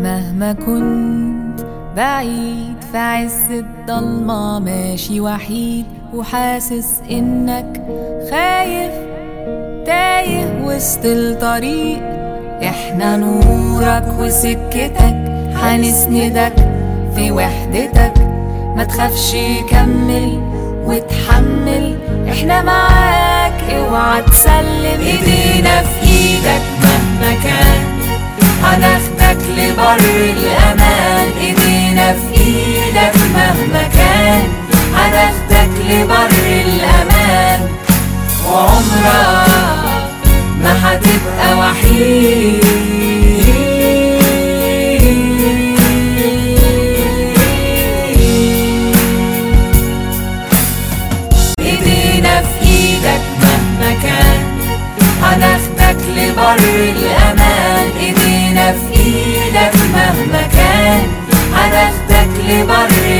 مهما كنت بعيد في عز الضلمة ماشي وحيد وحاسس انك خايف تايه وسط الطريق، احنا نورك وسكتك هنسندك في وحدتك، ما تخافش كمل وتحمل احنا معاك، اوعى تسلم ايدينا في ايدك مهما كان، هناخدك لبر الأمان، ايدينا في ايدك مهما كان، هناخدك لبر الأمان، وعمرك ما هتبقى وحيد. ايدينا في ايدك مهما كان، هناخدك لبر الأمان، ايدينا في ايدك مهما كان، هناخدك لبر